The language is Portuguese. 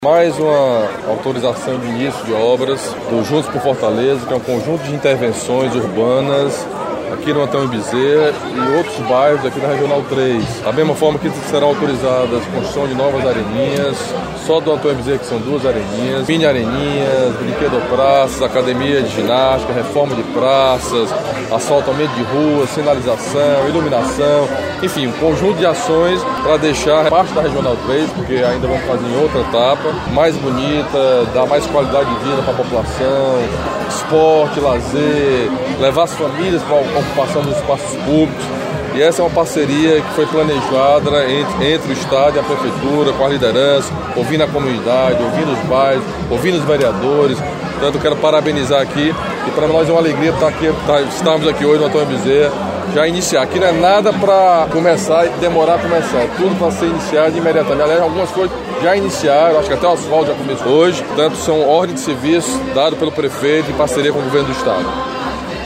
Mais uma autorização de início de obras do Juntos por Fortaleza, que é um conjunto de intervenções urbanas aqui no Antônio Bezerra e outros bairros aqui da Regional 3. Da mesma forma que serão autorizadas a construção de novas areninhas, só do Antônio Bezerra que são 2 areninhas, mini areninhas, brinquedo-praças, academia de ginástica, reforma de praças, asfaltamento de ruas, sinalização, iluminação, enfim, um conjunto de ações para deixar parte da Regional 3, porque ainda vamos fazer em outra etapa, mais bonita, dar mais qualidade de vida para a população, esporte, lazer, levar as famílias para a ocupação dos espaços públicos. E essa é uma parceria que foi planejada entre o Estado e a Prefeitura, com a liderança, ouvindo a comunidade, ouvindo os bairros, ouvindo os vereadores. Portanto, eu quero parabenizar aqui e para nós é uma alegria estarmos aqui hoje no Antônio Bezerra, já iniciar. Aqui não é nada para começar e demorar a começar, é tudo para ser iniciado imediatamente. Aliás, algumas coisas já iniciaram, acho que até o asfalto já começou hoje. Portanto, são ordens de serviço dadas pelo prefeito em parceria com o governo do Estado.